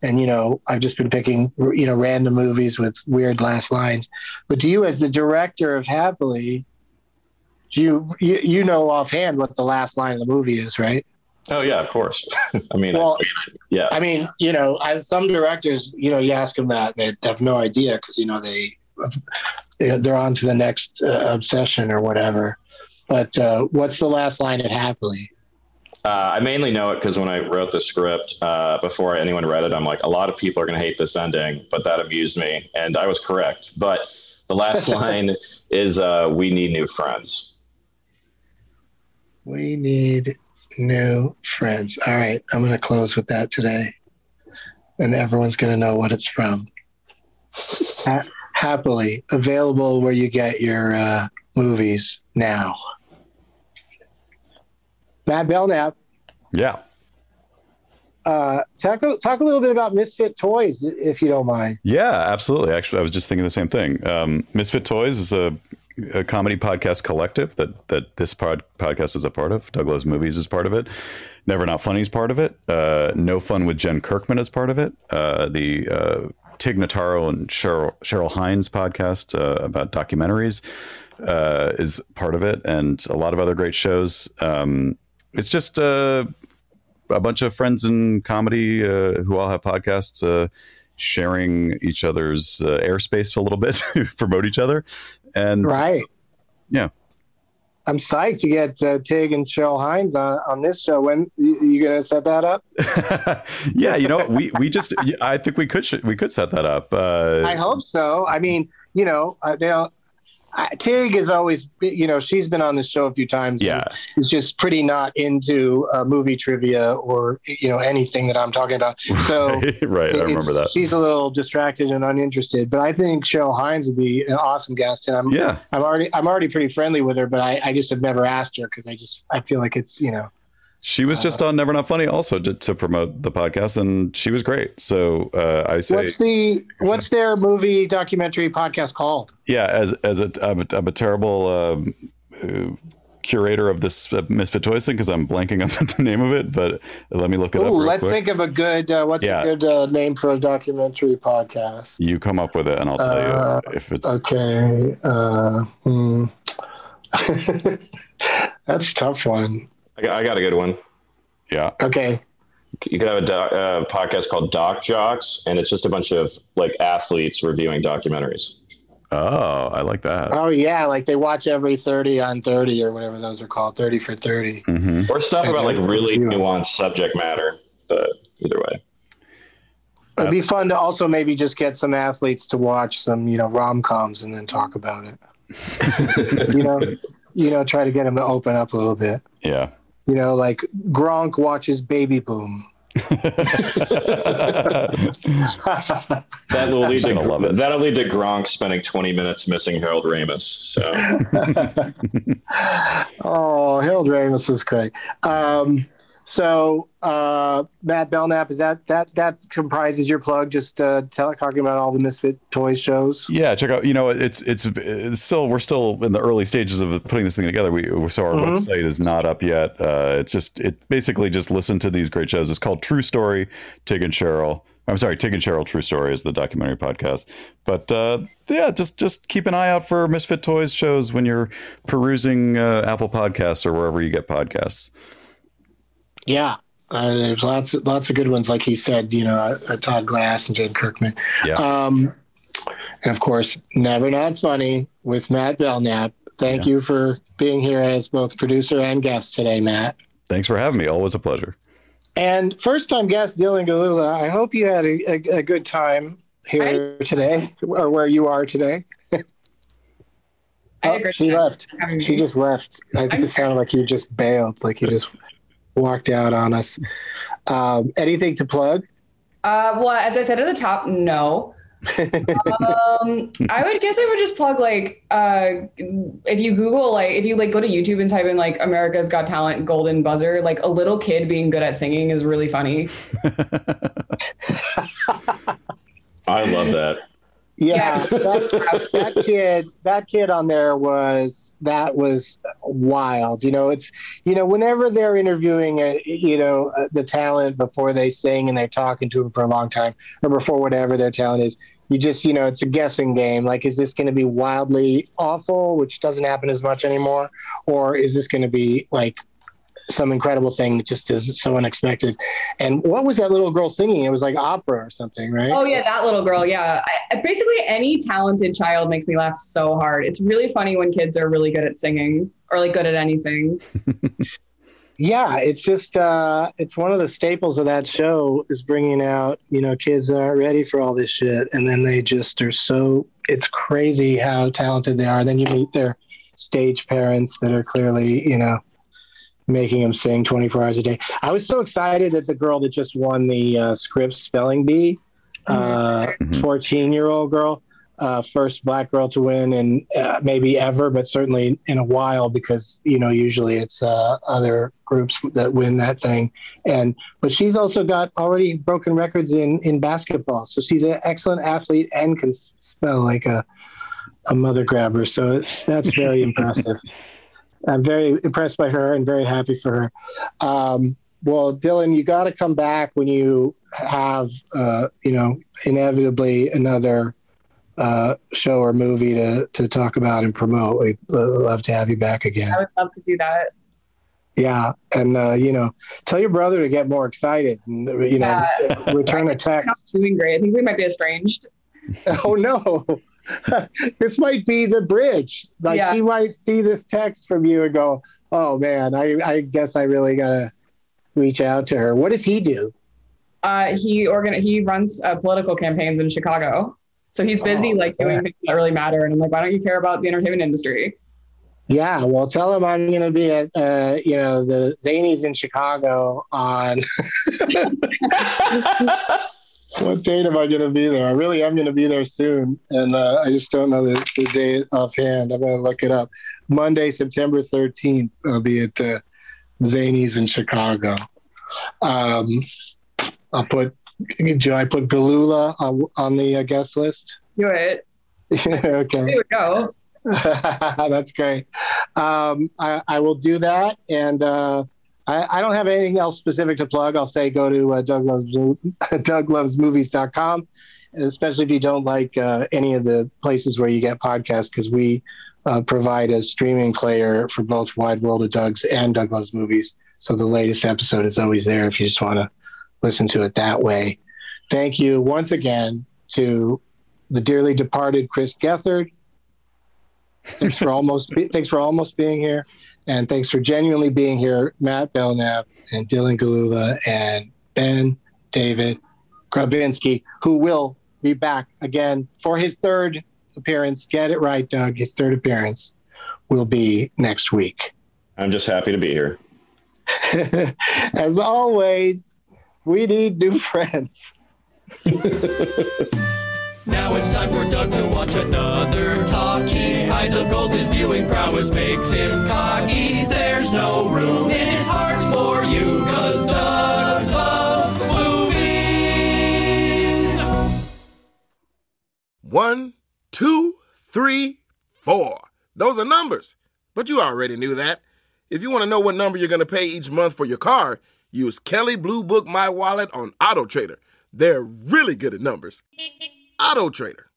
And, you know, I've just been picking, you know, random movies with weird last lines. But do you, as the director of Happily, do you, you, you know offhand what the last line of the movie is, right? Oh, yeah, of course. I mean, well, I, yeah. I mean, you know, as some directors, you know, you ask them that, they have no idea because, you know, they, they're on to the next uh, obsession or whatever. But uh, what's the last line of Happily? Uh, I mainly know it because when I wrote the script, uh, before anyone read it, I'm like, a lot of people are going to hate this ending, but that amused me. And I was correct. But the last line is, uh, we need new friends. We need new friends. All right. I'm going to close with that today. And everyone's going to know what it's from. Ha- Happily, available where you get your uh, movies now. Matt Belknap. Yeah. Uh, talk, talk a little bit about Misfit Toys, if you don't mind. Yeah, absolutely. Actually, I was just thinking the same thing. Um, Misfit Toys is a, a comedy podcast collective that that this pod, podcast is a part of. Doug Loves Movies is part of it. Never Not Funny is part of it. Uh, No Fun with Jen Kirkman is part of it. Uh, the uh, Tig Notaro and Cheryl, Cheryl Hines podcast uh, about documentaries uh, is part of it, and a lot of other great shows. Um, It's just uh, a bunch of friends in comedy uh, who all have podcasts, uh, sharing each other's uh, airspace a little bit, promote each other, and right, yeah. I'm psyched to get uh, Tig and Cheryl Hines on, on this show. When you, you gonna set that up? Yeah, you know, we we just I think we could we could set that up. Uh, I hope so. I mean, you know, uh, they don't. I, Tig is always, you know, she's been on the show a few times. Yeah. Is just pretty not into uh, movie trivia or, you know, anything that I'm talking about. So, right. I remember that. She's a little distracted and uninterested, but I think Cheryl Hines would be an awesome guest. And I'm, yeah. I'm already, I'm already pretty friendly with her, but I, I just have never asked her because I just, I feel like it's, you know. She was just on Never Not Funny also to, to promote the podcast, and she was great. So uh, I say, what's the what's their movie documentary podcast called? Yeah, as as a I'm a, I'm a terrible um, uh, curator of this uh, Misfit Toys thing because I'm blanking on the name of it. But let me look it Ooh, up. Real let's quick. think of a good uh, what's Yeah. a good uh, name for a documentary podcast. You come up with it, and I'll tell Uh, you if, if it's okay. Uh, hmm. That's a tough one. I got, I got a good one. Yeah. Okay. You could have a doc, uh, podcast called Doc Jocks, and it's just a bunch of like athletes reviewing documentaries. Oh, I like that. Oh yeah, like they watch every thirty on thirty or whatever those are called, thirty for thirty. Mm-hmm. Or stuff And about like then really review it. nuanced subject matter, but either way. It'd be fun to also maybe just get some athletes to watch some, you know, rom-coms and then talk about it. you know, you know, try to get them to open up a little bit. Yeah. You know, like Gronk watches Baby Boom. That will lead to, gonna love it. that'll lead to Gronk spending twenty minutes missing Harold Ramis. So Oh, Harold Ramis was great. Um, so uh, Matt Belknap, is that that that comprises your plug? Just uh, tell, talking about all the Misfit Toys shows. Yeah, check out. You know, it's it's it's still we're still in the early stages of putting this thing together. We so our Mhm. website is not up yet. Uh, it's just it basically just listen to these great shows. It's called True Story. Tig and Cheryl. I'm sorry, Tig and Cheryl True Story is the documentary podcast. But uh, yeah, just just keep an eye out for Misfit Toys shows when you're perusing uh, Apple Podcasts or wherever you get podcasts. Yeah, uh, there's lots of, lots of good ones, like he said. You know, uh, Todd Glass and Jen Kirkman. Yeah. Um, and of course, Never Not Funny with Matt Belknap. Thank Yeah. you for being here as both producer and guest today, Matt. Thanks for having me. Always a pleasure. And first time guest Dylan Galula, I hope you had a, a, a good time here today, or where you are today. I Oh, agree. she left. Having She me. just left. It just sounded like you just bailed, like you just walked out on us. Um, anything to plug? Uh, well, as I said at the top, no. um, I would guess I would just plug like uh, if you Google like if you like go to YouTube and type in like America's Got Talent Golden Buzzer, like a little kid being good at singing is really funny. I love that. Yeah, that, that kid, that kid on there was that was wild. You know, it's, you know, whenever they're interviewing, a, you know, uh, the talent before they sing and they're talking to them for a long time or before whatever their talent is, you just, you know, it's a guessing game. Like, is this going to be wildly awful, which doesn't happen as much anymore? Or is this going to be like some incredible thing that just is so unexpected? And what was that little girl singing? It was like opera or something, right? Oh yeah, that little girl. Yeah. I, basically any talented child makes me laugh so hard. It's really funny when kids are really good at singing or like good at anything. Yeah, it's just, uh, it's one of the staples of that show is bringing out, you know, kids that aren't ready for all this shit. And then they just are so, it's crazy how talented they are. Then you meet their stage parents that are clearly, you know, making them sing twenty-four hours a day. I was so excited that the girl that just won the uh, Scripps Spelling Bee, uh, fourteen-year-old girl, uh, first black girl to win and uh, maybe ever, but certainly in a while, because, you know, usually it's uh, other groups that win that thing. And but she's also got already broken records in, in basketball. So she's an excellent athlete and can spell like a, a mother grabber. So it's, that's very impressive. I'm very impressed by her and very happy for her. Um, well, Dylan, you got to come back when you have, uh, you know, inevitably another uh, show or movie to, to talk about and promote. We'd love to have you back again. I would love to do that. Yeah. And, uh, you know, tell your brother to get more excited and, you know, yeah. return a text. Not doing great. I think we might be estranged. Oh, no. This might be the bridge. Like yeah. he might see this text from you and go, oh man, I, I guess I really gotta reach out to her. What does he do? Uh, he organ he runs uh, political campaigns in Chicago. So he's busy oh, like doing man. things that really matter. And I'm like, why don't you care about the entertainment industry? Yeah, well, tell him I'm going to be at, uh, you know, the Zanies in Chicago on... What date am I going to be there? I really am going to be there soon. And uh, I just don't know the, the date offhand. I'm going to look it up. Monday, September thirteenth, I'll be at uh, Zanies in Chicago. Um, I'll put, Joe, I put Galula on, on the uh, guest list. Do it. Okay. There we go. That's great. Um, I, I will do that. And uh, I, I don't have anything else specific to plug. I'll say go to uh, Doug Loves, Doug Loves Movies dot com, especially if you don't like uh, any of the places where you get podcasts, because we uh, provide a streaming player for both Wide World of Doug's and Doug Loves Movies. So the latest episode is always there if you just want to listen to it that way. Thank you once again to the dearly departed Chris Gethard. Thanks for almost be, thanks for almost being here, and thanks for genuinely being here, Matt Belknap and Dylan Galula and Ben David Grabinski, who will be back again for his third appearance. Get it right, Doug. His third appearance will be next week. I'm just happy to be here. As always, we need new friends. Now it's time for Doug to watch another talkie. Eyes of gold, his viewing prowess makes him cocky. There's no room in his heart for you, cause Doug loves movies. One, two, three, four. Those are numbers, but you already knew that. If you want to know what number you're going to pay each month for your car, use Kelley Blue Book My Wallet on Auto Trader. They're really good at numbers. Auto Trader.